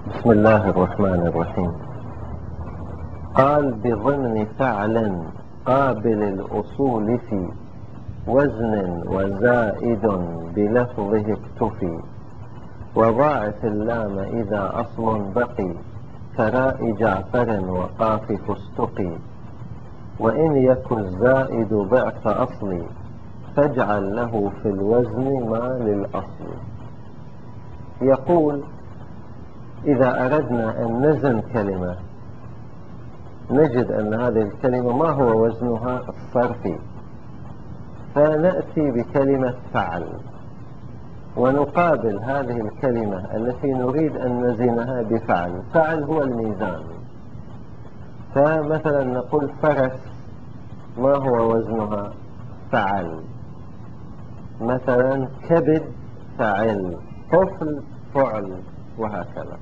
بسم الله الرحمن الرحيم. قال بضمن فعل قابل الأصول في وزن وزائد بلفظه اكتفي، وضاعف اللام إذا أصل بقي كراء جعفر وقاف فستقي، وإن يك الزائد ضعف أصلي فاجعل له في الوزن ما للأصل. يقول إذا أردنا أن نزن كلمة نجد أن هذه الكلمة ما هو وزنها الصرفي، فنأتي بكلمة فعل ونقابل هذه الكلمة التي نريد أن نزنها بفعل. فعل هو الميزان، فمثلا نقول فرس ما هو وزنها؟ فعل. مثلا كبد فعل، طفل فعل، وهكذا.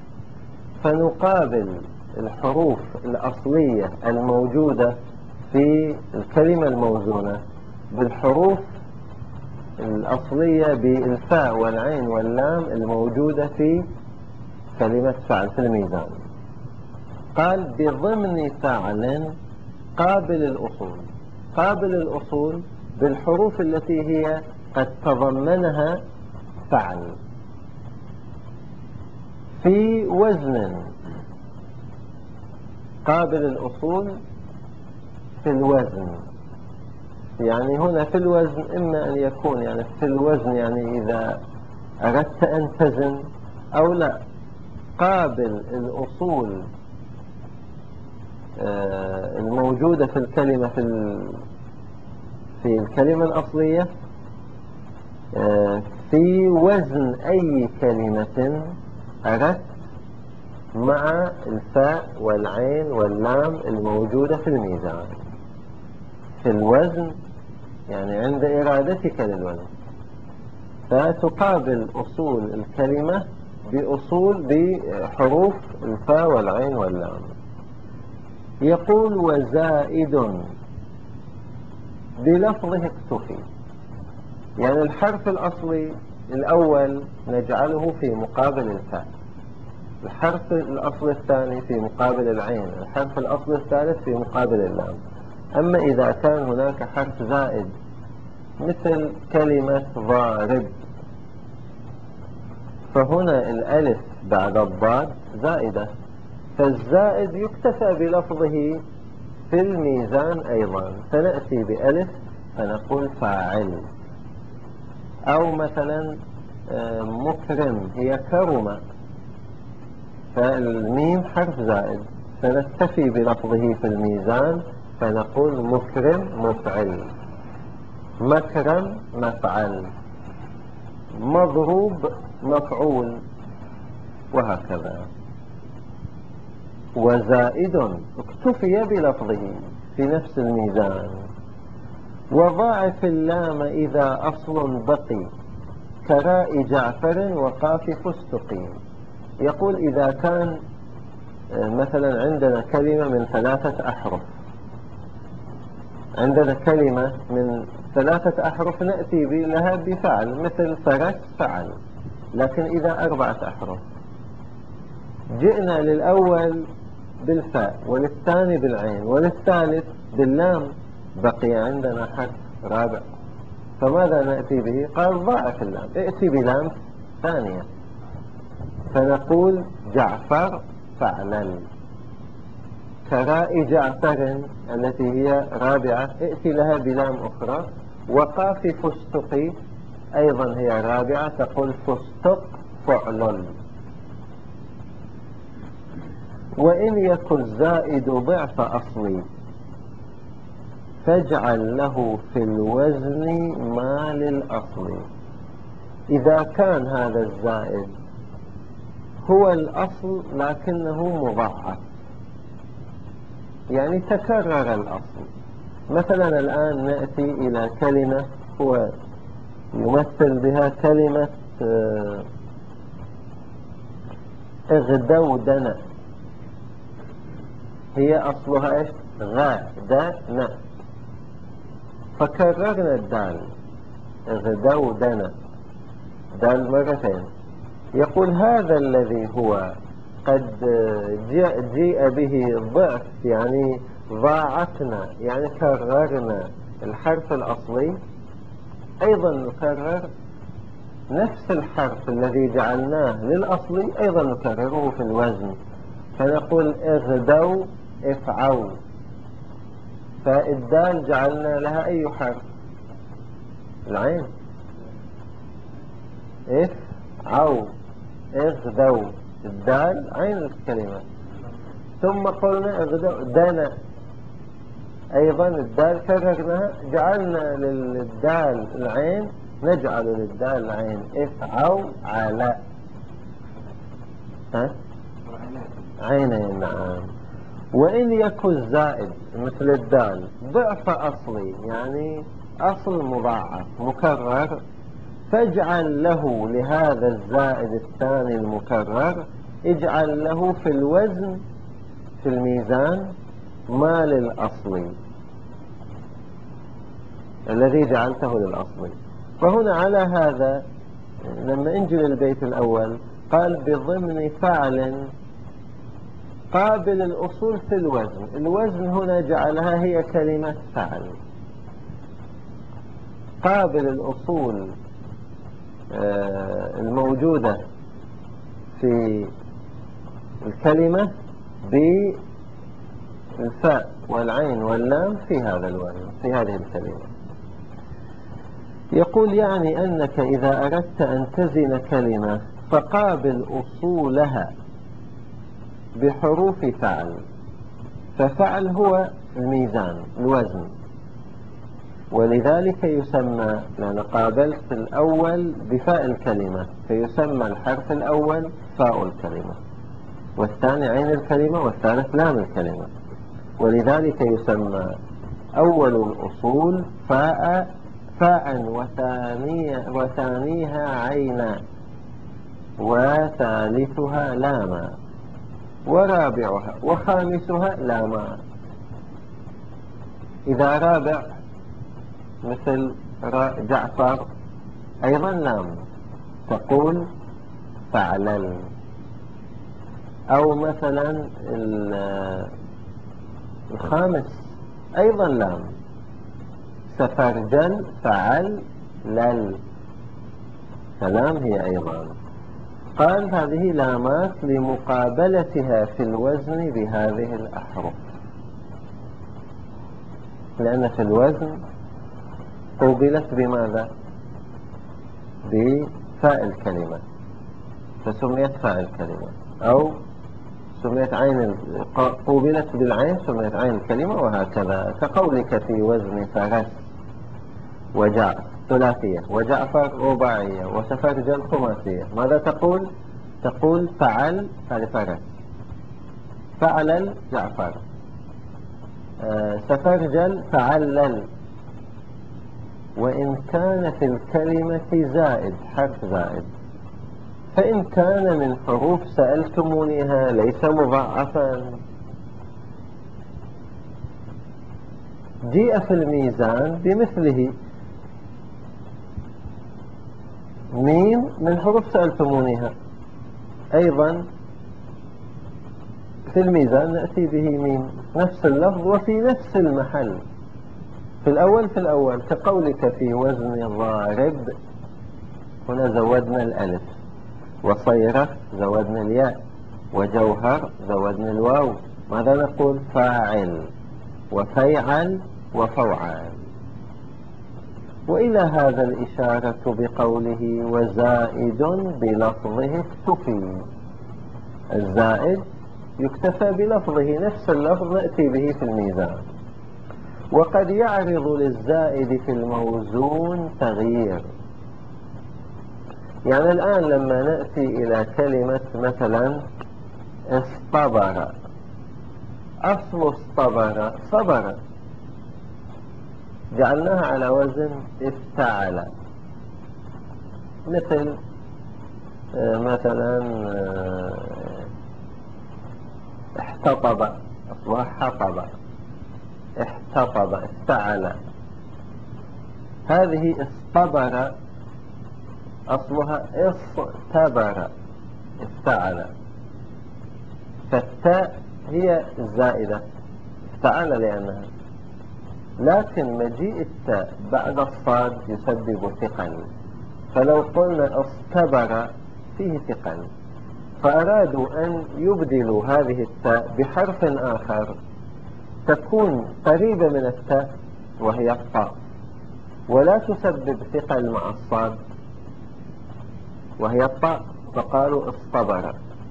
فنقابل الحروف الأصلية الموجودة في الكلمة الموزونة بالحروف الأصلية بالفاء والعين واللام الموجودة في كلمة فعل في الميزان. قال بضمن فعل قابل الأصول. قابل الأصول بالحروف التي هي قد تضمنها فعل في وزن. قابل الأصول في الوزن، يعني هنا في الوزن إما أن يكون يعني في الوزن يعني إذا أردت أن تزن أو لا. قابل الأصول الموجودة في الكلمة في الكلمة الأصلية في وزن أي كلمة أردت مع الفاء والعين واللام الموجودة في الميزان. في الوزن يعني عند إرادتك للوزن، فتقابل أصول الكلمة بحروف الفاء والعين واللام. يقول وزائد بلفظه اكتفي، يعني الحرف الأصلي الأول نجعله في مقابل الفاء، الحرف الأصل الثاني في مقابل العين، الحرف الأصل الثالث في مقابل اللام. أما إذا كان هناك حرف زائد مثل كلمة ضارب، فهنا الألف بعد الضاد زائدة، فالزائد يكتفى بلفظه في الميزان أيضا، فنأتي بألف فنقول فاعل. أو مثلا مكرم هي كرم، فالميم حرف زائد فنكتفي بلفظه في الميزان فنقول مكرم مفعل، مكرم مفعل، مضروب مفعول، وهكذا. وزائد اكتفي بلفظه في نفس الميزان. وضاعف اللام إذا أصل بقي كراء جعفر وقاف فستقي. يقول إذا كان مثلا عندنا كلمة من 3 أحرف، عندنا كلمة من 3 أحرف نأتي لها بفعل مثل فرس فعل، لكن إذا 4 أحرف جئنا للأول بالفاء وللثاني بالعين وللثالث باللام، بقي عندنا حرف رابع، فماذا نأتي به؟ قال ضاعف اللام، ائتي بلام ثانية، فنقول جعفر فعلا. كراء جعفر التي هي رابعة ائتي لها بلام أخرى. وقاف فستقي أيضا هي رابعة، تقول فستق فعل. وإن يك الزائد ضعف أصلي فاجعل له في الوزن ما للأصل. إذا كان هذا الزائد هو الأصل لكنه مضاعف، يعني تكرر الأصل. مثلا الآن نأتي إلى كلمة هو يمثل بها كلمة اغدودن، هي أصلها إيش؟ غدن، فكررنا الدال اغدودن، دال مرتين. يقول هذا الذي هو قد جيء به ضعف، يعني ضاعفنا، يعني كررنا الحرف الأصلي، أيضا نكرر نفس الحرف الذي جعلناه للأصلي، أيضا نكرره في الوزن، فنقول اغدوا افعوا. فالدال جعلنا لها أي حرف؟ العين. افعوا اغدوا، الدال عين الكلمة. ثم قلنا اغدوا دنا، أيضا الدال كررناها، جعلنا للدال العين، نجعل للدال العين افعوا على عينين. نعم. وإن يكن زائد مثل الدال ضعف أصلي، يعني أصل مضاعف مكرر، فاجعل له لهذا الزائد الثاني المكرر، اجعل له في الوزن في الميزان ما للأصلي الذي جعلته للأصلي. فهنا على هذا لما نجي للبيت الأول قال بضمن فعل قابل الأصول في الوزن. الوزن هنا جعلها هي كلمة فعل، قابل الأصول الموجودة في الكلمة بالفاء والعين واللام في هذا الوزن، في هذه الكلمة. يقول يعني أنك إذا أردت أن تزن كلمة فقابل أصولها بحروف فعل، ففعل هو الميزان الوزن، ولذلك يسمى، لأن قابلت الأول بفاء الكلمة فيسمى الحرف الأول فاء الكلمة، والثاني عين الكلمة، والثالث لام الكلمة، ولذلك يسمى أول الأصول فاء وثانيها عينا، وثالثها لاما، ورابعها وخامسها لاما. إذا رابع مثل جعفر أيضا لام، تقول فعلل. أو مثلا الخامس أيضا لام، سفرجل فعل لل، فلام هي أيضا. قال هذه لامات لمقابلتها في الوزن بهذه الأحرف، لأن في الوزن قوبلت بماذا؟ بفاء الكلمة فسميت فاء الكلمة، أو سميت عين قوبلت بالعين سميت عين الكلمة، وهكذا. كقولك في وزن فرس وجعفر ثلاثية، وجعفر رباعية، وسفرجل خماسية، ماذا تقول؟ تقول فعل فرس، فعلل جعفر، سفرجل فعلل. وإن كان في الكلمة زائد، حرف زائد، فإن كان من حروف سألتمونيها ليس مضاعفا، جيء في الميزان بمثله. ميم من حروف سألتمونيها، أيضا في الميزان نأتي به ميم، نفس اللفظ وفي نفس المحل، في الأول كقولك في وزن ضارب، هنا زودنا الألف، وصيرة زودنا الياء، وجوهر زودنا الواو، ماذا نقول؟ فاعل وفيعل وفوعل. وإلى هذا الإشارة بقوله وزائد بلفظه اكتفي، الزائد يكتفى بلفظه، نفس اللفظ نأتي به في الميزان. وقد يعرض للزائد في الموزون تغيير، يعني الآن لما نأتي إلى كلمة مثلا اصطبر، أصل اصطبر صبر، جعلناها على وزن افتعل. مثل مثلا احتطب، أصلها حطب، احتطب افتعل. هذه اصطبر أصلها اصطبر افتعل. فالتاء هي الزائدة افتعل لأنها، لكن مجيء التاء بعد الصاد يسبب ثقل. فلو قلنا اصطبر فيه ثقل، فأرادوا أن يبدلوا هذه التاء بحرف آخر تكون قريبة من التاء وهي الطاء، ولا تسبب ثقل مع الصاد وهي الطاء، فقالوا اصطبر.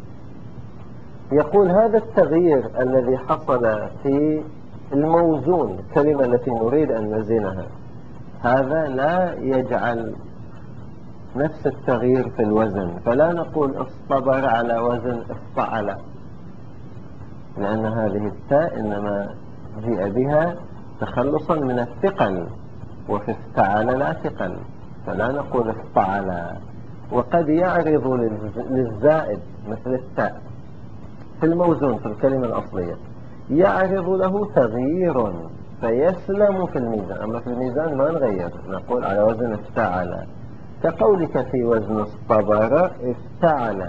يقول هذا التغيير الذي حصل في الموزون، الكلمة التي نريد أن نزنها، هذا لا يجعل نفس التغيير في الوزن، فلا نقول اصطبر على وزن افتعل، لأن هذه التاء إنما جيء بها تخلصا من الثقل، وفي افتعل لا ثقل، فلا نقول افتعل. وقد يعرض للزائد مثل التاء في الموزون في الكلمة الأصلية، يعرض له تغيير فيسلم في الميزان، أما في الميزان ما نغير، نقول على وزن افتعل، كقولك في وزن اصطبر افتعل.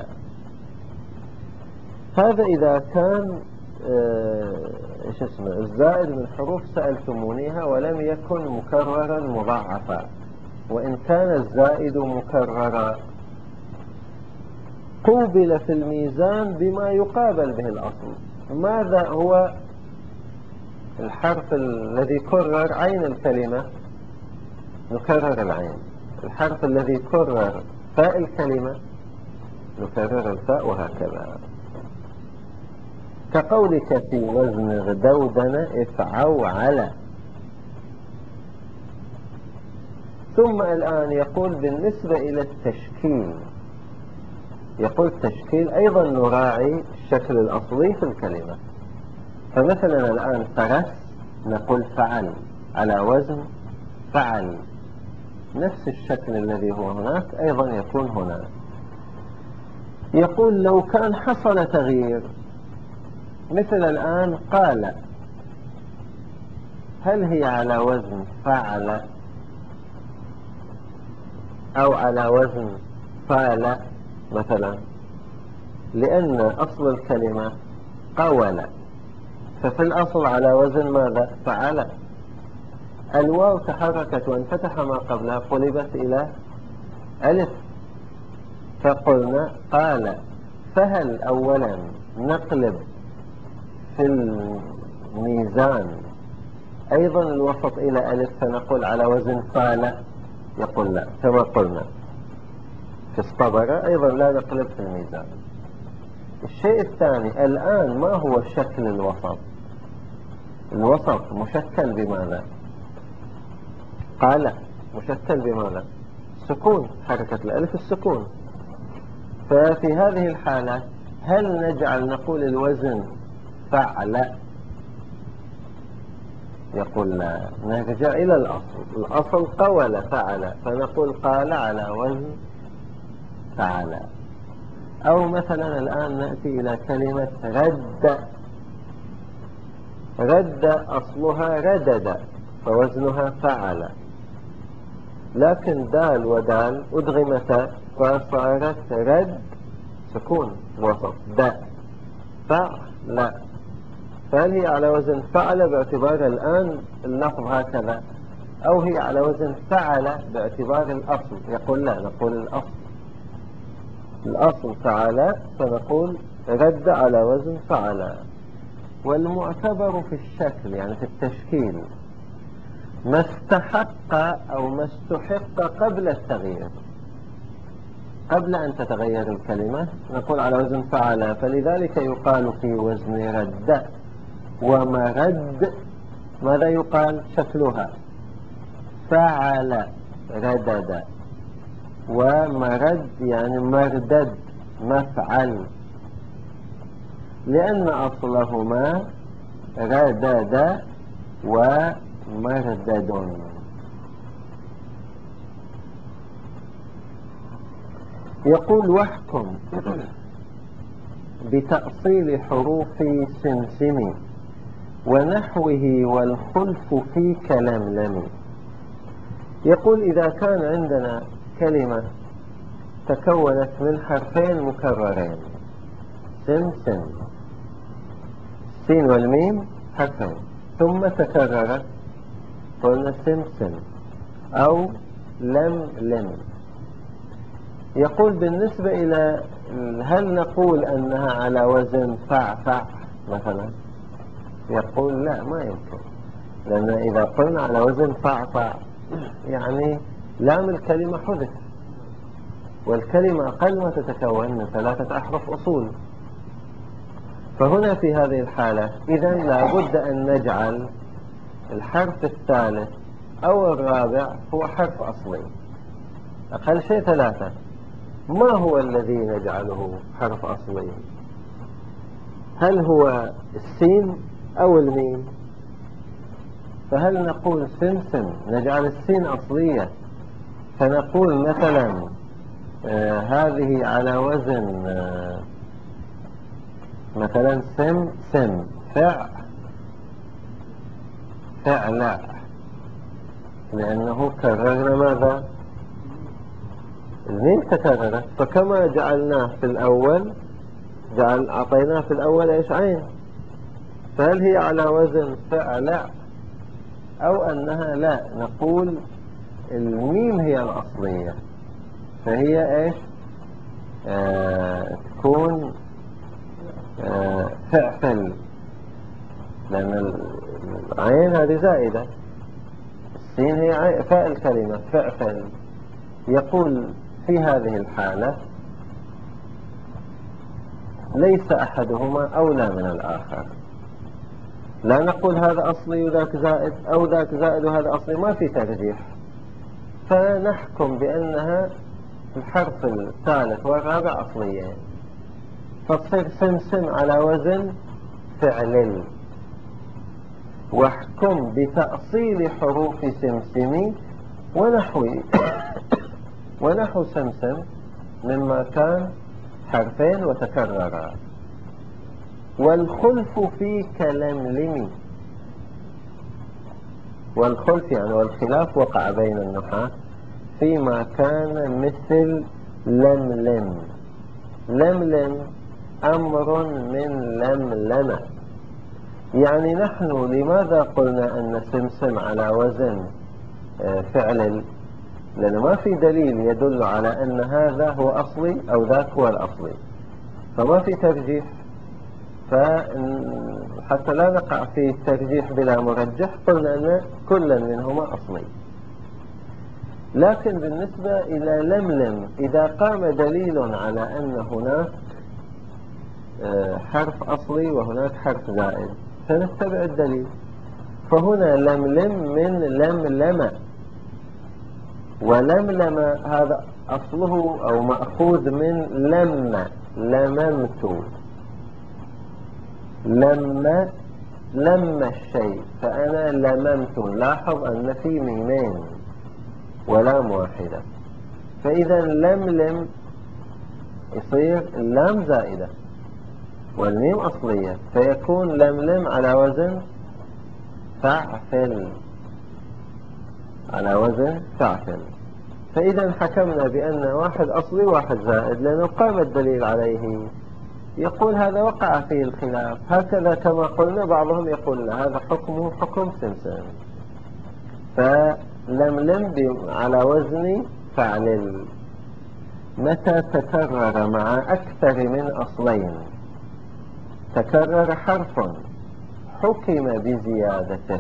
هذا إذا كان الزائد من حروف سألتمونيها ولم يكن مكررا مضاعفا. وإن كان الزائد مكررا قوبل في الميزان بما يقابل به الأصل. ماذا هو الحرف الذي كرر عين الكلمة؟ نكرر العين. الحرف الذي كرر فاء الكلمة نكرر الفاء، وهكذا. كقولك في وزن غدودن افعوعل. ثم الآن يقول بالنسبة إلى التشكيل، يقول التشكيل أيضا نراعي الشكل الأصلي في الكلمة. فمثلا الآن فرس نقول فعل على وزن فعل، نفس الشكل الذي هو هناك أيضا يكون هنا. يقول لو كان حصل تغيير مثل الآن قال، هل هي على وزن فعل أو على وزن فعل مثلا؟ لأن أصل الكلمة قول، ففي الأصل على وزن ماذا؟ فعل. الواو تحركت وانفتح ما قبلها قلبت إلى ألف، فقلنا قال. فهل أولا نقلب في الميزان أيضا الوسط إلى ألف فنقول على وزن فعل؟ يقول لا، كما قلنا في اصطبر أيضا لا نقلب في الميزان. الشيء الثاني الآن ما هو شكل الوسط؟ الوسط مشكل بماذا؟ قال مشكل بماذا؟ سكون، حركة الألف السكون. ففي هذه الحالة هل نجعل نقول الوزن فعل؟ يقول لا، نرجع إلى الأصل. الأصل قول فعل، فنقول قال على وزن فعل. أو مثلا الآن نأتي إلى كلمة رد. رد أصلها ردد فوزنها فعل، لكن دال ودال أدغمتا فصارت رد سكون الوسط داء فعل. فهل هي على وزن فعل باعتبار الآن اللفظ هكذا، أو هي على وزن فعل باعتبار الأصل؟ يقول لا، نقول الأصل فعل، فنقول رد على وزن فعل. والمعتبر في الشكل يعني في التشكيل ما استحق أو ما استحق قبل التغيير، قبل أن تتغير الكلمة نقول على وزن فعل. فلذلك يقال في وزن رد ومرد ماذا يقال؟ شكلها فعل ردد، ومرد يعني مردد مفعل، لأن أصلهما ردد ومردد. يقول واحكم بتأصيل حروف سمسم ونحوه والخلف في كلملم. يقول إذا كان عندنا كلمة تكونت من حرفين مكررين سمسم السين والميم حرفين ثم تكررت، قلنا سمسم أو لم لم. يقول بالنسبة إلى هل نقول أنها على وزن فعفع مثلا؟ يقول لا، ما يمكن، لأن إذا قلنا على وزن فعفع يعني لام الكلمة حذف، والكلمة أقل ما تتكون من 3 أحرف أصول. فهنا في هذه الحالة إذا لابد أن نجعل الحرف الثالث أو الرابع هو حرف أصلي، أقل شيء 3. ما هو الذي نجعله حرف أصلي؟ هل هو السين أو الميم؟ فهل نقول سمسم نجعل السين أصلية فنقول مثلا هذه على وزن مثلا سم سم فعل، لأنه كررنا ماذا؟ الميم تكررت، فكما جعلناه في الأول أعطيناه في الأول إيش؟ عين. فهل هي على وزن فعل أو أنها لا؟ نقول الميم هي الأصلية، فهي إيش؟ تكون فعفل، لأن العين هذه زائدة، السين هي فاء الكلمة فعفل. يقول في هذه الحالة ليس أحدهما أولى من الآخر، لا نقول هذا أصلي وذاك زائد أو ذاك زائد وهذا أصلي، ما في ترجيح، فنحكم بأنها الحرف الثالث والرابع أصليين، فتصير سمسم على وزن فعل. واحكم بتأصيل حروف سمسم ونحو سمسم مما كان حرفين وتكررا. والخلف في كلملم، والخلف يعني والخلاف وقع بين النحاة فيما كان مثل لملم. لملم أمر من لملمة، يعني نحن لماذا قلنا أن سمسم على وزن فعل؟ لأنه ما في دليل يدل على أن هذا هو أصلي أو ذاك هو الأصلي، فما في ترجيح، فحتى لا نقع في ترجيح بلا مرجح قلنا أن كل منهما أصلي. لكن بالنسبة إلى لملم إذا قام دليل على أن هناك حرف أصلي وهناك حرف زائد فنتبع الدليل. فهنا لملم من لملمة، ولملم هذا أصله أو مأخوذ من لممت، لما الشيء، فأنا لممت. لاحظ أن في ميمين ولام واحدة، فإذا لملم يصير اللام زائدة والميم أصلية، فيكون لملم على وزن فعفل، على وزن فعفل. فإذا حكمنا بأن واحد أصلي واحد زائد لأنه قام الدليل عليه. يقول هذا وقع فيه الخلاف، هكذا كما قلنا بعضهم يقول هذا حكمه حكم سمسم، فلملم على وزن فعل متى تكرر مع أكثر من أصلين. تكرر حرف حكم بزيادته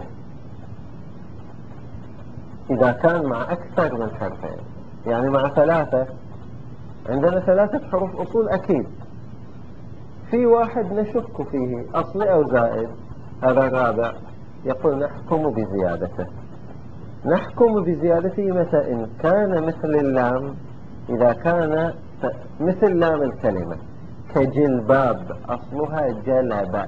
إذا كان مع أكثر من حرفين، يعني مع 3، عندنا 3 حروف أصول أكيد، في واحد نشك فيه أصلي أو زائد، هذا الرابع، يقول نحكم بزيادته. نحكم بزيادته متى؟ إن كان مثل اللام، إذا كان مثل لام الكلمة كجلباب أصلها جلب،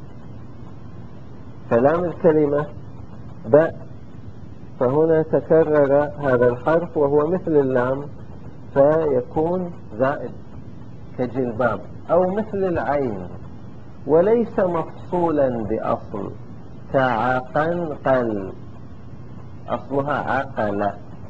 فلام الكلمة باء، فهنا تكرر هذا الحرف وهو مثل اللام فيكون زائد كجلباب، أو مثل العين وليس مفصولا بأصل كعقنقل أصلها عقل،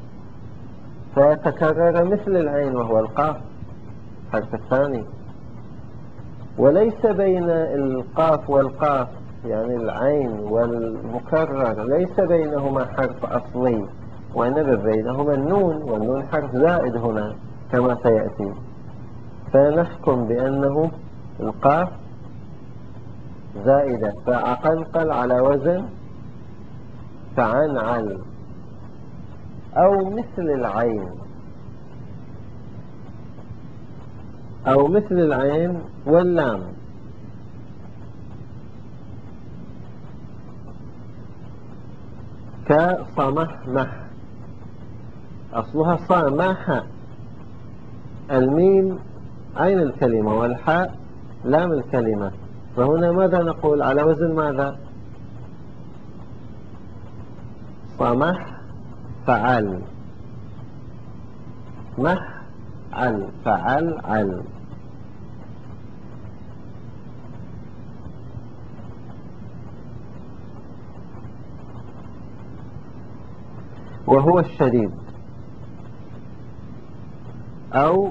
فتكرر مثل العين وهو القاف الحرف الثاني، وليس بين القاف والقاف يعني العين والمكرر ليس بينهما حرف أصلي، وإنما بينهما النون، والنون حرف زائد هنا كما سيأتي، فنحكم بأنه القاف زائدة فأقلقل على وزن فعنعل، أو مثل العين، أو مثل العين واللام، كصمحمح، أصلها صامح، الميم عين الكلمة والحاء لام الكلمة، فهنا ماذا نقول على وزن ماذا؟ صمح فعل، مح عل، فعل عل. وهو الشديد، أو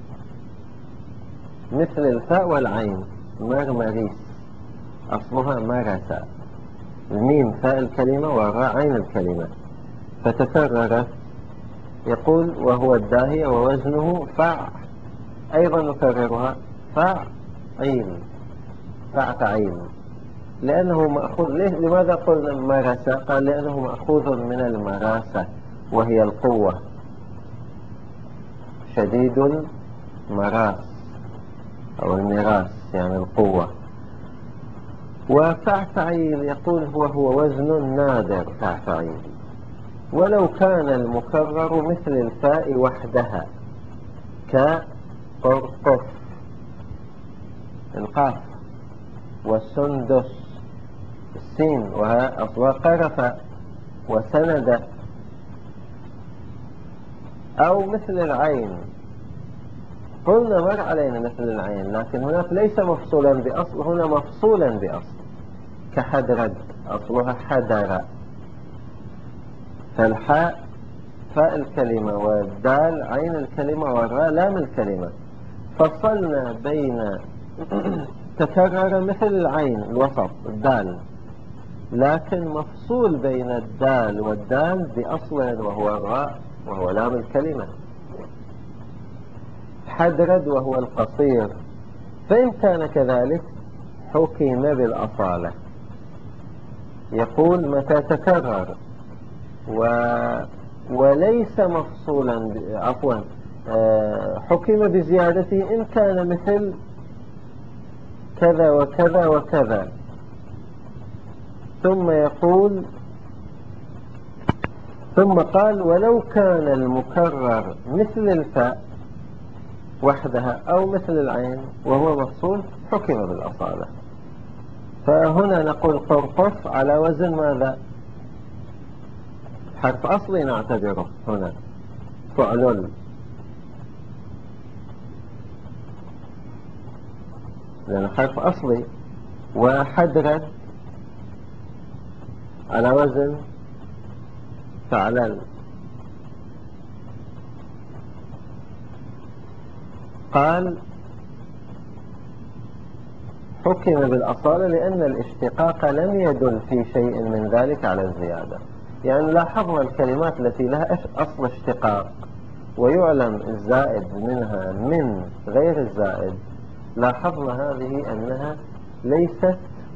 مثل الفاء والعين، مرمريس، أصلها مرسى، الميم فاء الكلمة والراء عين الكلمة فتكررت، يقول وهو الداهية ووزنه فع، أيضا نكررها فعيل، فعيل، لأنه مأخوذ. لماذا قلنا مرسى؟ قال لأنه مأخوذ من المراسة وهي القوة، شديد المراس أو المراس يعني القوة. وفعفعيل يقول هو وزن نادر فعفعيل، ولو كان المكرر مثل الفاء وحدها كقرقف، القاف، والسندس، السين وها أصلها قرف، وسند، أو مثل العين. قلنا مر علينا مثل العين، لكن هناك ليس مفصولا بأصل، هنا مفصولا بأصل، كحدرد، أصلها حدر، فالحاء فاء الكلمة، والدال عين الكلمة، والراء لام الكلمة، فصلنا بين تكرر مثل العين الوسط الدال، لكن مفصول بين الدال والدال بأصل وهو الراء وهو لام الكلمة، حدرد وهو القصير. فإن كان كذلك حكم بالأصالة، يقول متى تكرر وليس مفصولا عفوا حكم بزيادته إن كان مثل كذا وكذا وكذا. ثم يقول ثم قال ولو كان المكرر مثل الفاء وحدها أو مثل العين وهو مفصول حكم بالأصالة. فهنا نقول قرقف على وزن ماذا؟ حرف أصلي نعتبره هنا فعلل، لأنه حرف أصلي. وحدرد على وزن فعلل. قال حكم بالأصالة لأن الاشتقاق لم يدل في شيء من ذلك على الزيادة. يعني لاحظنا الكلمات التي لها أصل اشتقاق ويعلم الزائد منها من غير الزائد، لاحظنا هذه أنها ليست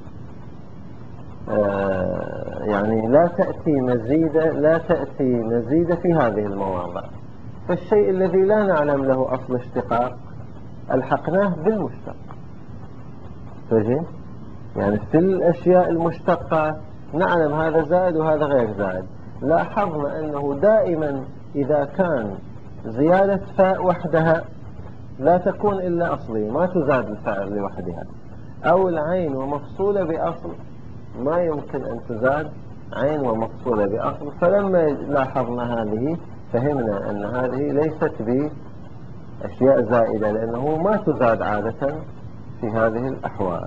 يعني لا تأتي مزيدة في هذه المواضع. فالشيء الذي لا نعلم له أصل اشتقاق ألحقناه بالمشتق. فجي يعني في الأشياء المشتقة نعلم هذا زائد وهذا غير زائد. لاحظنا أنه دائما إذا كان زيادة فاء وحدها لا تكون إلا أصلية، ما تزاد الفاء لوحدها، أو العين ومفصولة بأصل ما يمكن أن تزاد عين ومفصولة بأصل. فلما لاحظنا هذه فهمنا أن هذه ليست بأشياء زائدة، لأنه ما تزاد عادة في هذه الأحوال.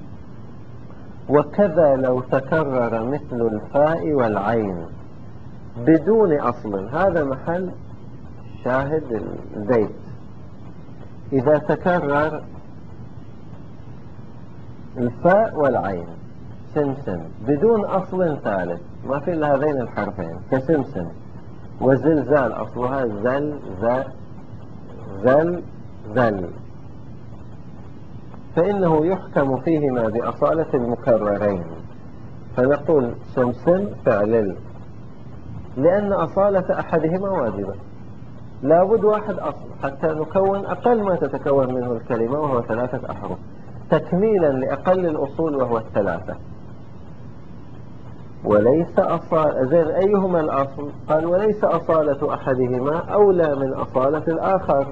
وكذا لو تكرر مثل الفاء والعين بدون أصل، هذا محل شاهد البيت. إذا تكرر الفاء والعين سمسم بدون أصل ثالث، ما في إلا هذين الحرفين كسمسم. وزلزال أصلها زل زل زل، فإنه يحكم فيهما بأصالة المكررين، فنقول سمسم فعل، لأن أصالة أحدهما واجبة. لابد واحد أصل حتى نكون أقل ما تتكون منه الكلمة، وهو 3 أحرف، تكميلا لأقل الأصول وهو 3. وليس زين أيهما الأصل؟ قال وليس أصالة أحدهما أولى من أصالة الآخر،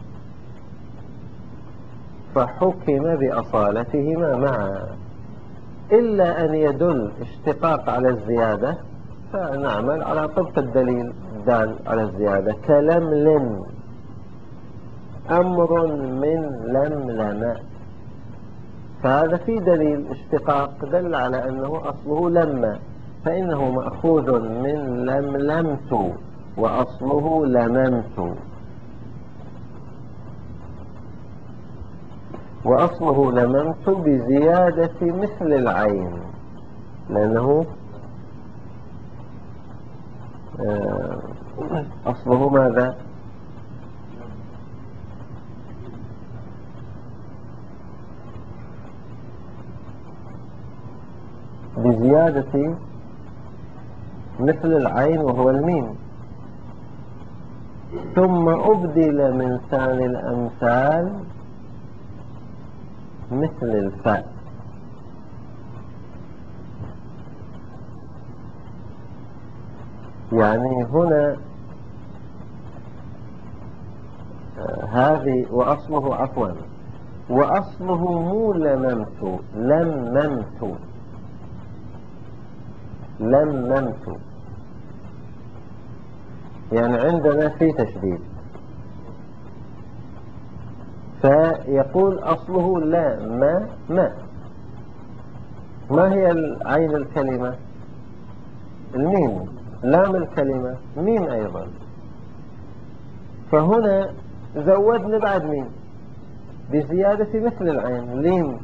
فحكم بأصالتهما معا، إلا أن يدل اشتقاق على الزيادة، فنعمل على طبق الدليل الدال على الزيادة، كلملم، أمر من لملم، فهذا في دليل اشتقاق دل على أنه أصله لما، فإنه مأخوذ من لملمت وأصله لممت، وأصله لممت بزيادة مثل العين، لأنه أصله ماذا؟ بزيادة مثل العين وهو الميم، ثم أبدل من ثاني الأمثال مثل الفاء. يعني هنا هذه وأصله عفوا، وأصله مو لممت، لممت، لممت، يعني عندنا في تشديد، فيقول أصله لا ما هي عين الكلمة؟ الميم، لام الكلمة ميم أيضا، فهنا زودنا بعد ميم بزيادة مثل العين، لام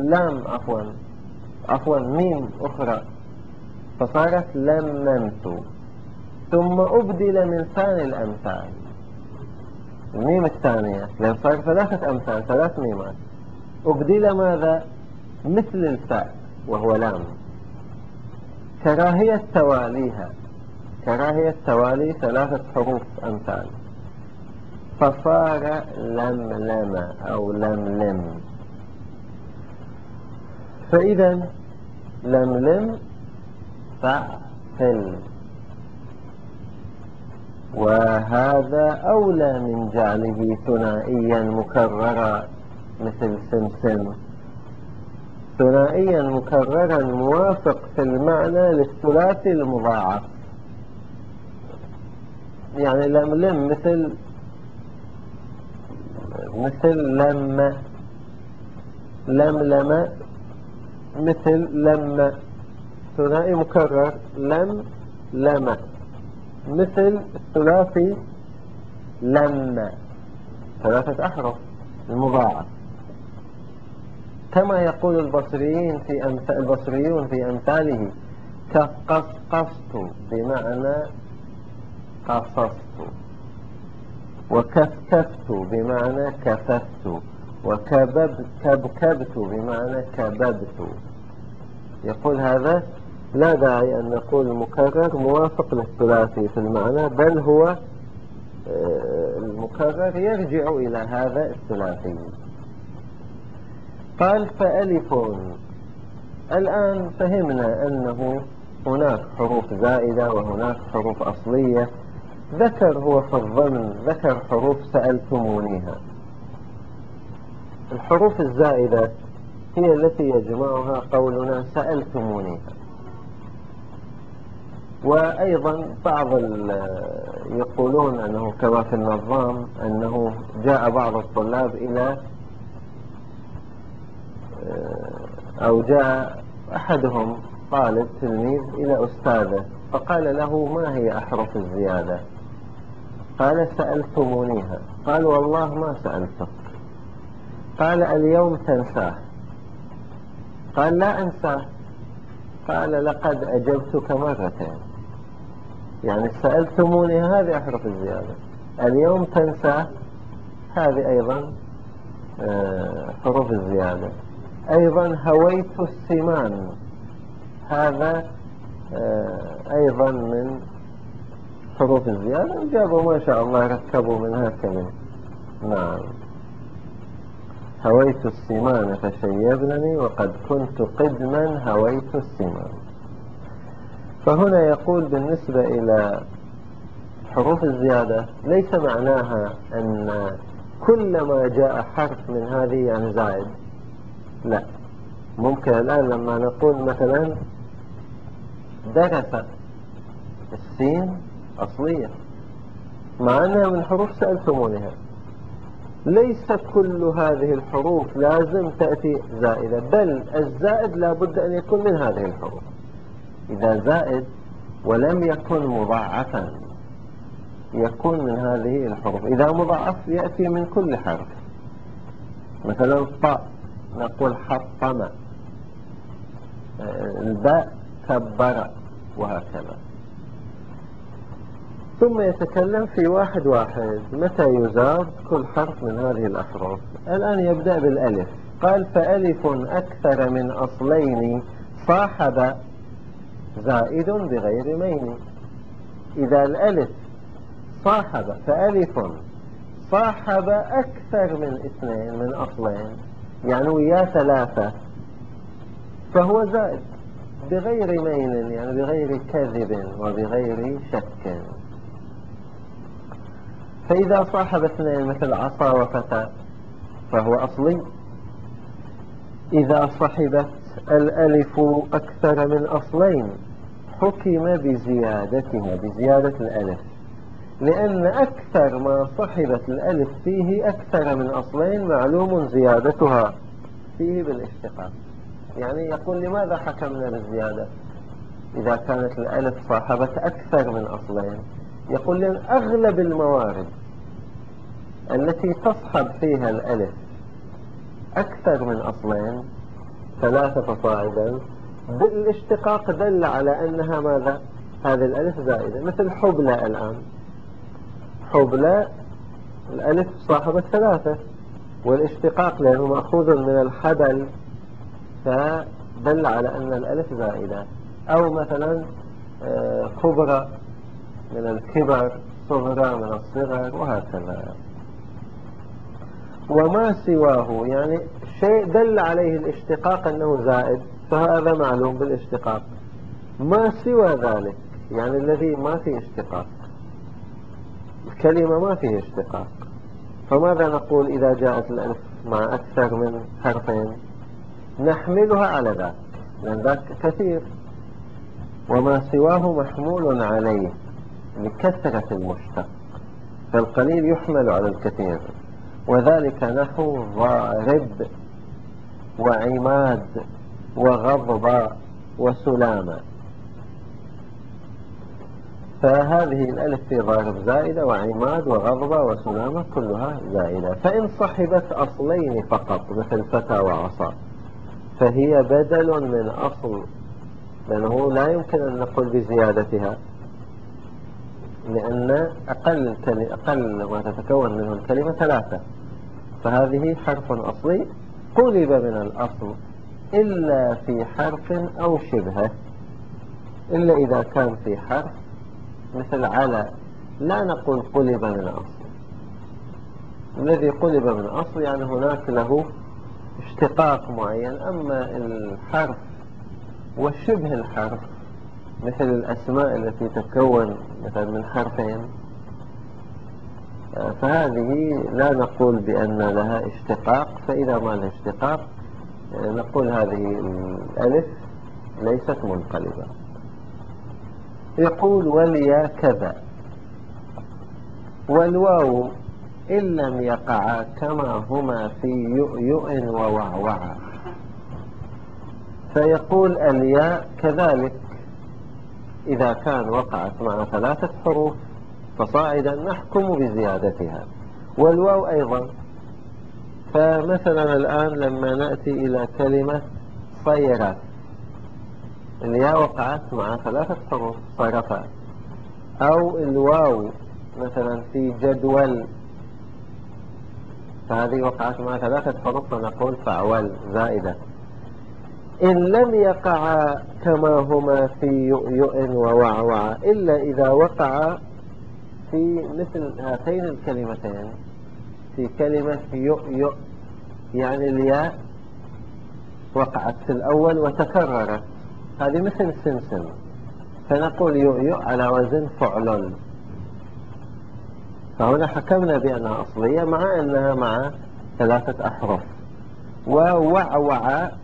عفوا ميم أخرى، فصارت لممت، ثم أبدل من ثاني الأمثال، الميم الثانية، لأن صار 3 أمثال 3 ميمات، أبدل ماذا؟ مثل الفاء وهو لام، كراهية تواليها، كراهية توالي 3 حروف أمثال، فصار لملم أو لملم. فإذا لملم فعل، وهذا أولى من جعله ثنائيا مكررا مثل سمسم، ثنائيا مكررا موافق في المعنى للثلاثي المضاعف. يعني لملم مثل لما، لملم مثل لما، ثنائي مكرر لم مثل الثلاثي لما، 3 أحرف المضاعف، كما يقول البصريون في أمثاله، كقصقصت بمعنى قصصت، وكفكفت بمعنى كففت، وكبكبت بمعنى كببت. يقول هذا لا داعي أن نقول مكرر موافق للثلاثي في المعنى، بل هو المكرر يرجع إلى هذا الثلاثي. قال فألف، الآن فهمنا أنه هناك حروف زائدة وهناك حروف أصلية. ذكر هو في الضمن ذكر حروف سألتمونيها. الحروف الزائدة هي التي يجمعها قولنا سألتمونيها. وأيضا بعض يقولون أنه كما في النظام أنه جاء بعض الطلاب أو جاء أحدهم طالب تلميذ إلى أستاذه فقال له ما هي أحرف الزيادة؟ قال سألتمونيها. قال والله ما سألتك. قال اليوم تنساه. قال لا أنساه، قال لقد أجبتك مرتين، يعني سألتموني هذه أحرف الزيادة، اليوم تنسى هذه أيضا حروف الزيادة. أيضا هويت السمان، هذا أيضا من حروف الزيادة، جابوا ما شاء الله ركبوا منها كلمة. نعم، هويت السمان فشيبنني وقد كنت قدما هويت السمان. فهنا يقول بالنسبة إلى حروف الزيادة ليس معناها أن كلما جاء حرف من هذه يعني زائد، لا. ممكن الآن لما نقول مثلا درس، السين أصلية مع أنها من حروف سألتمونها، ليس كل هذه الحروف لازم تأتي زائدة، بل الزائد لا بد أن يكون من هذه الحروف. إذا زائد ولم يكن مضاعفا يكون من هذه الحروف، إذا مضاعف يأتي من كل حرف. مثلا طاء نقول حطم، الباء كبر، وهكذا. ثم يتكلم في واحد واحد متى يزاد كل حرف من هذه الأحرف. الآن يبدأ بالألف، قال فألف أكثر من أصلين صاحب زائد بغير مين. إذا الألف صاحب، فألف صاحب أكثر من اثنين من أصلين، يعني ويا ثلاثة، فهو زائد بغير ميل، يعني بغير كذب وبغير شك. فإذا صاحب اثنين مثل عصا وفتى فهو أصلي. إذا صحبت الألف أكثر من أصلين حكم بزيادتها، بزيادة الألف، لأن أكثر ما صحبت الألف فيه أكثر من أصلين معلوم زيادتها فيه بالاشتقاق. يعني يقول لماذا حكمنا بالزيادة إذا كانت الألف صاحبت أكثر من أصلين؟ يقول لأن أغلب الموارد التي تصحب فيها الألف أكثر من أصلين، ثلاثة فصاعدا، بالاشتقاق دل على أنها ماذا؟ هذه الألف زائدة. مثل حبلى الآن، حبلى الألف صاحبة ثلاثة، والاشتقاق لأنه مأخوذ من الحبل فدل على أن الألف زائدة. أو مثلا كبرى من الكبر، صغرى من الصغر، وهكذا. وما سواه يعني شيء دل عليه الاشتقاق أنه زائد فهذا معلوم بالاشتقاق. ما سوى ذلك يعني الذي ما فيه اشتقاق، الكلمة ما فيه اشتقاق، فماذا نقول إذا جاءت الألف مع أكثر من حرفين؟ نحملها على ذاك، لأن ذاك كثير. وما سواه محمول عليه لكثرة المشتق، فالقليل يحمل على الكثير، وذلك نحو ضارب وعماد وغضب وسلامة. فهذه الألف في ضارب زائدة، وعماد وغضب وسلامة كلها زائدة. فإن صحبت أصلين فقط مثل فتى وعصا فهي بدل من أصل، لأنه لا يمكن أن نقول بزيادتها، لأن أقل ما تتكون منه الكلمة ثلاثة، فهذه حرف أصلي قلب من الأصل إلا في حرف أو شبهه، إلا إذا كان في حرف مثل على لا نقول قلب من الأصل. الذي قلب من الأصل يعني هناك له اشتقاق معين. أما الحرف وشبه الحرف مثل الأسماء التي تتكون مثلا من حرفين فهذه لا نقول بأن لها اشتقاق، فإذا ما لها اشتقاق نقول هذه الألف ليست منقلبة. يقول وليا كذا، والواو إن لم يقعا كما هما في يؤيؤ ووعوعا. فيقول الياء كذلك إذا كان وقعت مع ثلاثة حروف فصاعدا نحكم بزيادتها، والواو أيضا. فمثلا الآن لما نأتي إلى كلمة صيرت، الياء وقعت مع 3 حروف صرفا، أو الواو مثلا في جدول، فهذه وقعت مع 3 حروف فنقول فعول زائدة. إن لم يقع كما هما في يؤيؤ ووعوع إلا إذا وقع في مثل هاتين الكلمتين، في كلمة يؤيؤ، يعني الياء وقعت في الأول وتكررت، هذه مثل سمسم، فنقول يؤيؤ على وزن فعلل، فهنا حكمنا بأنها أصلية مع أنها مع 3 أحرف. ووعوع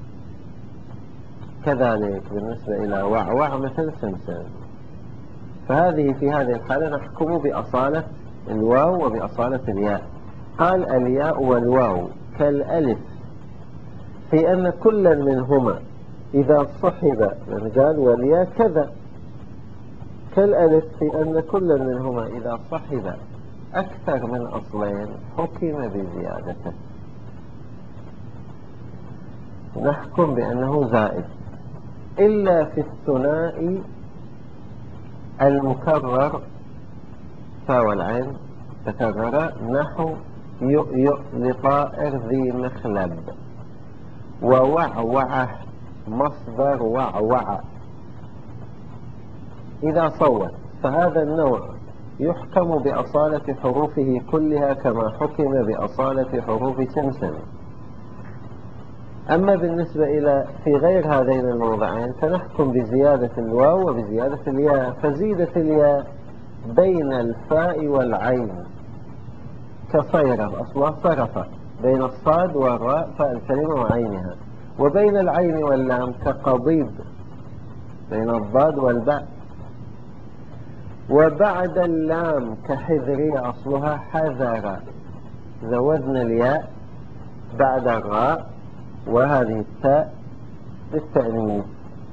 كذلك بالنسبة إلى وعوع مثل سمسم، فهذه في هذه الحالة نحكم بأصالة الواو وبأصالة الياء. قال الياء والواو كالألف في أن كلا منهما إذا صحب، يعني قال والياء كذا، كالألف في أن كلا منهما إذا صحب أكثر من أصلين حكم بزيادته، نحكم بأنه زائد، إلا في الثنائي المكرر، فاء والعين تكرر، نحو يؤيؤ لطائر ذي مخلب، ووعوعه مصدر وعوع إذا صوت، فهذا النوع يحكم بأصالة حروفه كلها كما حكم بأصالة حروف سمسم. أما بالنسبة إلى في غير هذين الموضعين فنحكم بزيادة الواو وبزيادة الياء، فزيدة الياء بين الفاء والعين كصيرف، أصلها صرف، بين الصاد والراء فاء الكلمة وعينها، وبين العين واللام كقضيب، بين الضاد والباء، وبعد اللام كحذري، أصلها حذر، زودنا الياء بعد الراء وهذه التاء بالتأنيث.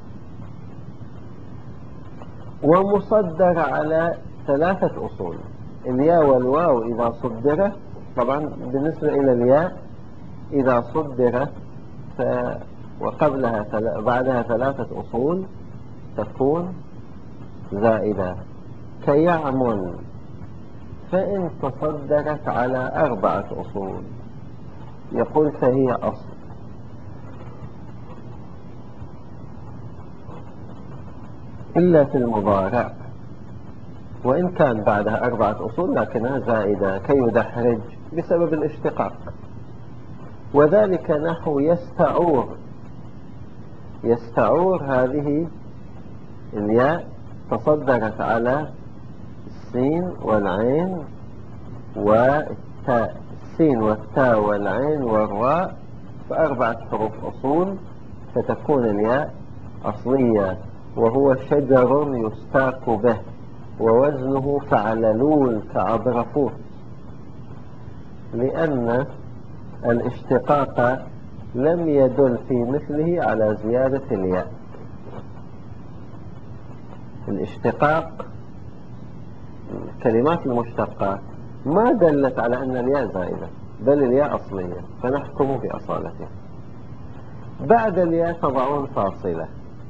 ومصدر على 3 أصول، الياء والواو إذا صدرت، طبعا بالنسبة إلى الياء إذا صدرت وقبلها بعدها 3 أصول تكون زائدة، كيعمل، فإن تصدرت على 4 أصول يقول فهي أصل، إلا في المضارع وإن كان بعدها 4 أصول لكنها زائدة كيدحرج بسبب الاشتقاق، وذلك نحو يستعور، يستعور هذه الياء تصدرت على السين والعين والتاء، السين والتاء والعين والراء، ف4 حروف أصول، فتكون الياء أصلية. وهو شجر يستاق به، ووزنه فعللول كعبرفوت، لأن الاشتقاق لم يدل في مثله على زيادة الياء. الاشتقاق الكلمات المشتقة ما دلت على أن الياء زائدة، بل الياء أصلية، فنحكم بأصالتها. بعد الياء تضعون فاصلة،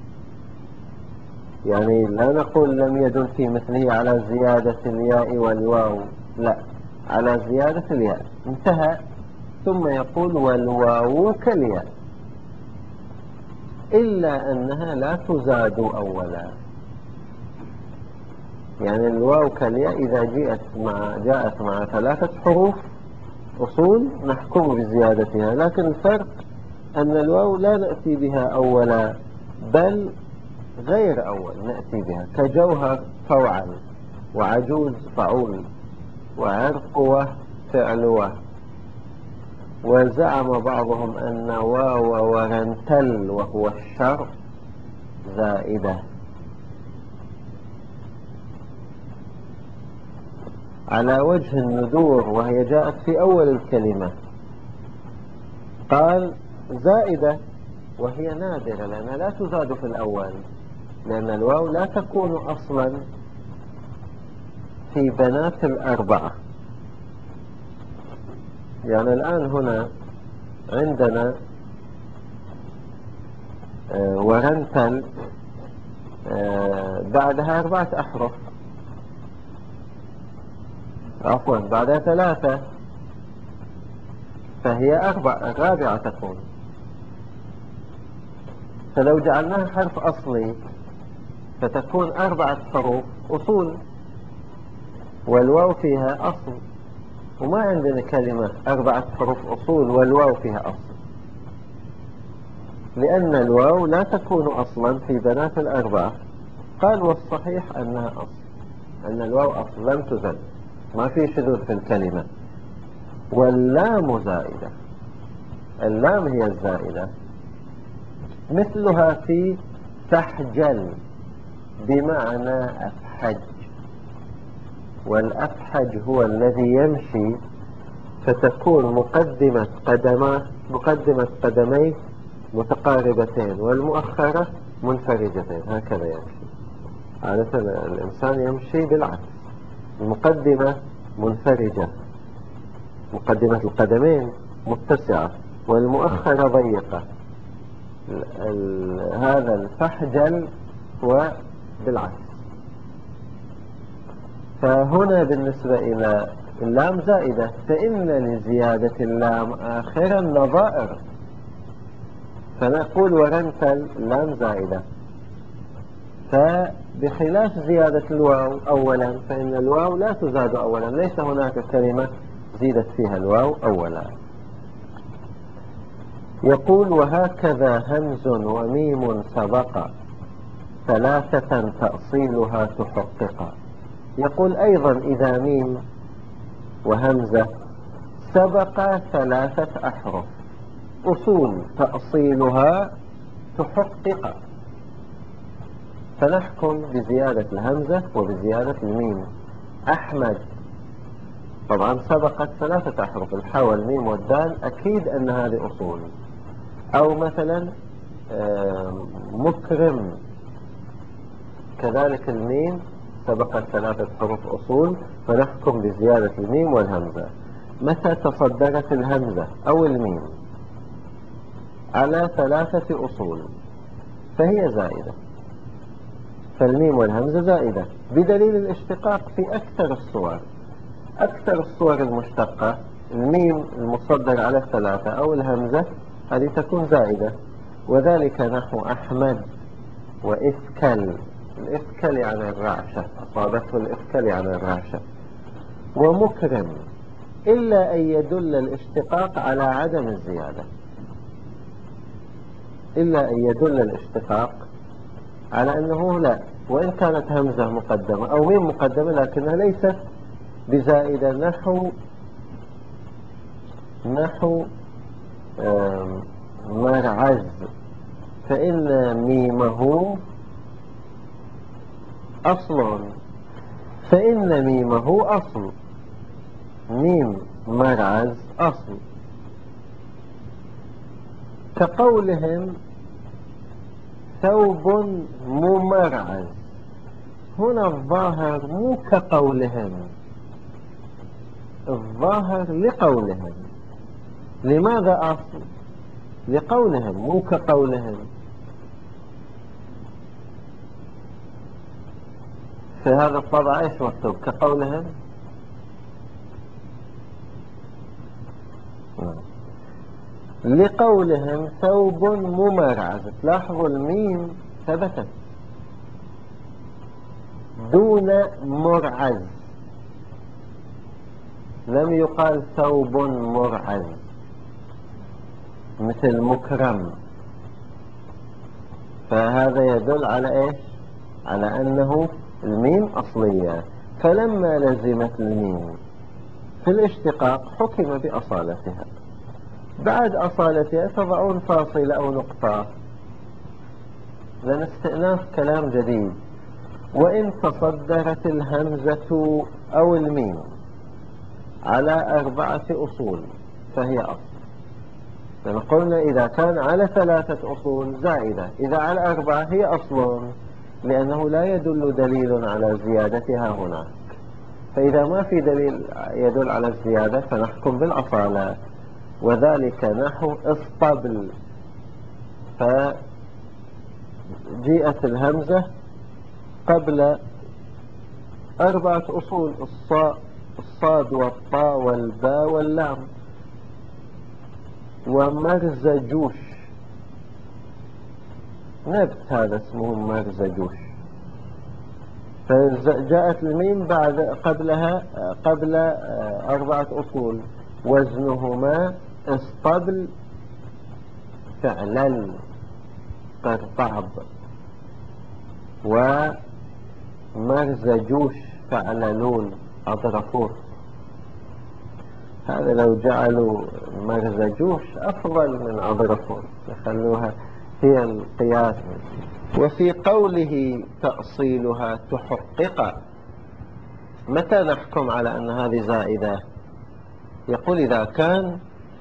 يعني لا نقول لم يدل في مثله على زيادة الياء والواو، لا، على زيادة الياء، انتهى. ثم يقول والواو كالياء إلا أنها لا تزاد أولا، يعني الواو كالياء إذا جاءت مع 3 حروف أصول نحكم بزيادتها، لكن الفرق أن الواو لا نأتي بها أولا، بل غير أول نأتي بها، كجوهر فوعل، وعجوز فعول، وعرقوة فعلوة. وزعم بعضهم أن واو ورنتل وهو الشر زائدة على وجه الندور، وهي جاءت في أول الكلمة، قال زائدة وهي نادرة لأنها لا تزاد في الأول، لأن الواو لا تكون أصلا في بنات 4. يعني الآن هنا عندنا ورنتل بعدها 4 أحرف، عفوا بعدها 3، فهي 4 تكون. فلو جعلناها حرف أصلي فتكون 4 حروف أصول، والواو فيها أصل، وما عندنا كلمة 4 حروف أصول والواو فيها أصل، لأن الواو لا تكون أصلا في بنات ال4. قال والصحيح أنها أصل، أن الواو أصل لم تزل، ما في شذوذ في الكلمة. واللام زائدة، اللام هي الزائدة، مثلها في فحجل بمعنى أفحج، والأفحج هو الذي يمشي فتكون مقدمة قدميه متقاربتين والمؤخرة منفرجتين، هكذا يمشي. عادة الإنسان يمشي بالعكس، المقدمة منفرجة، مقدمة القدمين متسعة والمؤخرة ضيقة. هذا الفحجل هو بالعكس. فهنا بالنسبة إلى اللام زائدة، فإن لزيادة اللام آخر النظائر، فنقول ورنتل اللام زائدة. فبخلاف زيادة الواو أولا، فإن الواو لا تزاد أولا، ليس هناك كلمة زيدت فيها الواو أولا. يقول وهكذا همز وميم سبق 3 تأصيلها تحقق. يقول أيضا إذا ميم وهمزة سبق 3 أحرف أصول تأصيلها تحقق، فنحكم بزيادة الهمزة وبزيادة الميم. أحمد طبعا سبقت 3 أحرف، الحاء والميم والدال، أكيد أن هذه أصول. أو مثلا مكرم، كذلك الميم سبقت 3 حروف أصول، فنحكم بزيادة الميم والهمزة. متى تصدرت الهمزة أو الميم على 3 أصول فهي زائدة، فالميم والهمزة زائدة بدليل الاشتقاق في أكثر الصور المشتقة، الميم المصدر على 3 أو الهمزة هذه تكون زائدة، وذلك نحو أحمد وإفكل. الإفكل يعني الرعشة، أصابته الإفكل يعني الرعشة. ومكرم، إلا أن يدل الاشتقاق على عدم الزيادة، إلا أن يدل الاشتقاق على أنه لا، وإن كانت همزة مقدمة أو ميم مقدمة لكنها ليست بزائدة، نحو مرعز، فإن ميمه أصل، فإن ميمه أصل، ميم مرعز أصل. كقولهم ثوب ممرعز، هنا الظاهر مو كقولهم، الظاهر لقولهم. لماذا أصل؟ لقولهم مو كقولهم. في هذا الطبع ايش مكتوب؟ كقولهم. لقولهم ثوب ممرعز، تلاحظوا الميم ثبتت دون مرعز، لم يقال ثوب مرعز مثل مكرم. فهذا يدل على ايش؟ على انه الميم اصلية، فلما لزمت الميم في الاشتقاق حكم باصالتها. بعد اصالتها تضعون فاصلة او نقطة لنستئناف كلام جديد. وإن تصدرت الهمزة أو الميم على 4 أصول فهي أصل. قلنا إذا كان على 3 أصول زائدة، إذا على 4 هي أصل، لأنه لا يدل دليل على زيادتها هنا. فإذا ما في دليل يدل على الزيادة فنحكم بالأصالة، وذلك نحو اصطبل، فجيءت الهمزة قبل 4 أصول: الصاد والطاء والباء واللام. ومرزجوش، نبت هذا اسمه مرزجوش. فجاءت الميم قبلها قبل 4 أصول، وزنهما اسطبل فعلل قرطعب، ومرزجوش فعللون أضرفوه. هذا لو جعلوا مرزجوش أفضل من أضرفوه، يخلوها هي القياس. وفي قوله تأصيلها تحقق، متى نحكم على أن هذه زائدة؟ يقول إذا كان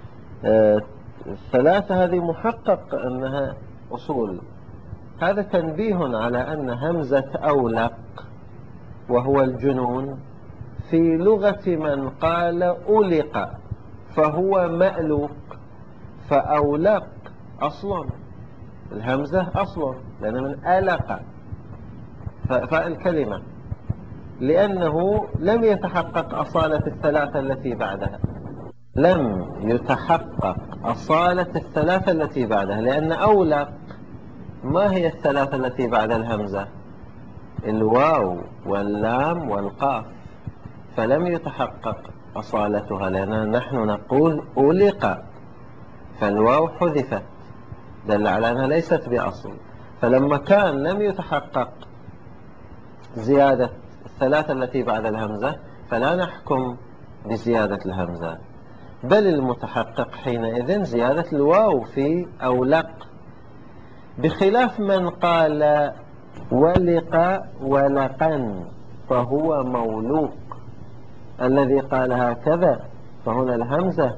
الثلاثة هذه محقق أنها أصول. هذا تنبيه على أن همزة أولق وهو الجنون في لغة من قال أولق فهو مألوق، فأولق أصلا الهمزة أصلا لأن من ألق فالكلمة، لأنه لم يتحقق أصالة الثلاثة التي بعدها، لم يتحقق أصالة الثلاثة التي بعدها، لأن أولق ما هي الثلاثة التي بعد الهمزة؟ الواو واللام والقاف، فلم يتحقق أصالتها، لأننا نحن نقول أولق، فالواو حذفت دل على أنها ليست بأصل. فلما كان لم يتحقق زيادة الثلاثة التي بعد الهمزة فلا نحكم بزيادة الهمزة، بل المتحقق حينئذ زيادة الواو في أولق، بخلاف من قال ولق ولقا فهو مولوق. الذي قال هكذا فهنا الهمزة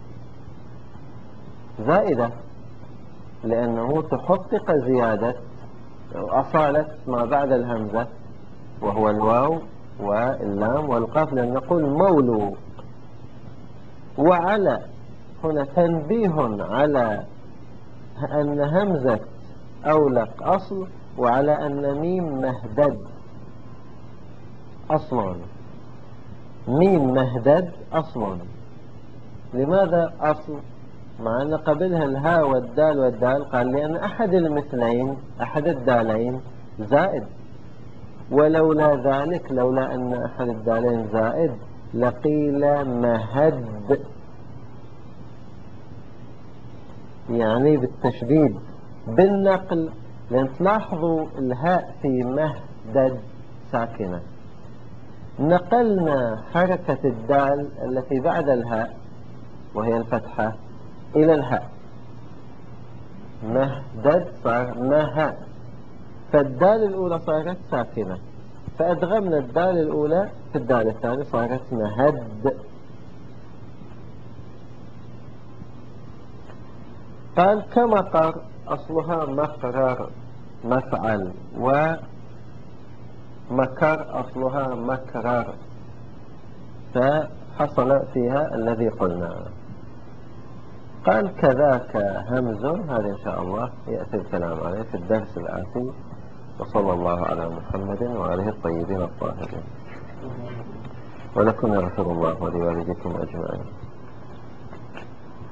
زائدة، لأنه تحقق زيادة أصالة ما بعد الهمزة وهو الواو واللام والقاف، لأن نقول مولوق. وعلى هنا تنبيه على أن همزة أولق أصل، وعلى أن ميم مهدد أصلا. ميم مهدد أصلا. لماذا أصل؟ مع أن قبلها الهاء والدال والدال، قال لأن أحد المثلين أحد الدالين زائد، ولولا ذلك لولا أن أحد الدالين زائد لقيل مهد، يعني بالتشديد بالنقل، لأن تلاحظوا الهاء في مهدد ساكنة، نقلنا حركة الدال التي بعد الهاء وهي الفتحة إلى الهاء، مهدد صار مها، فالدال الأولى صارت ساكنة، فأدغمنا الدال الأولى في الدال الثانية صارت مهد. قال كمقر أصلها مقرر مفعل، ومكر أصلها مكرر، فحصل فيها الذي قلنا. قال كذاك همز، هذا إن شاء الله يأتي الكلام عليه في الدرس الآتي. وصلى الله على محمد وآله الطيبين الطاهرين، ولكم يغفر الله ولوالديكم أجمعين.